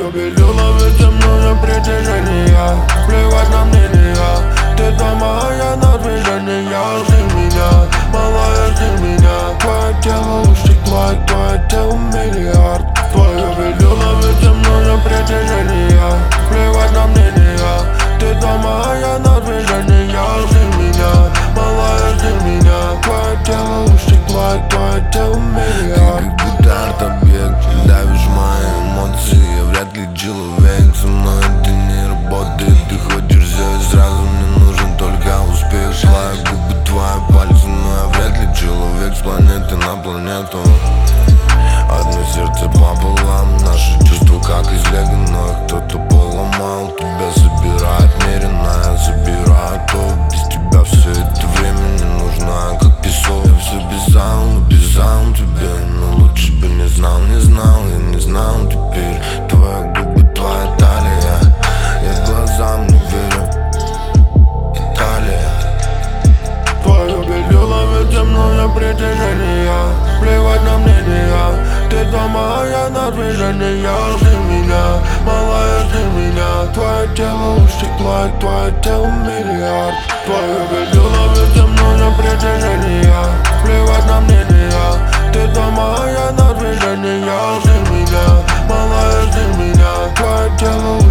белила, ведь со мной притяжение. Плевать на мнение. Ты дома, а я на движении. Жди меня, малая, жди меня. Твое тело устекло, твое тело миллиард. Твое белила, ведь со мной притяжение. Плевать на мнение. Ты дома, а я на движении. Жди меня, малая, жди меня. Твое тело устекло, твое тело миллиард. Ты как будто арт-объект, давишь мои эмоции. Я вряд ли человек, со мной это не работает. Ты хочешь все и сразу, мне нужен только успех. Твои губы, твои пальцы, но я вряд ли человек с планеты на планету. Одно сердце пополам, наши чувства как из лего, но их кто-то поломал. Тебя собирает меренно, я забираю то. Без тебя все это время не нужно, как песок. Я все писал тебе, но лучше бы не знал, я не знал теперь. Твои губы, твоя талия, я глазам не верю. Италия. Твое белила, ведь со мной притяжение. Плевать на мнение. Ты дома, а я на движении. Жди меня, малая, жди меня. Твое тело устекло, твое тело миллиард. Твое белила, ведь со мной притяжение. Плевать на мнение. Ты дома, а я на движении. Жди меня, малая, жди меня. Твое тело